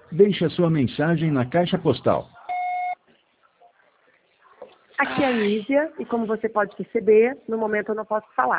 Deixe a sua mensagem na caixa postal. Aqui é a Nízia, e como você pode perceber, no momento eu não posso falar.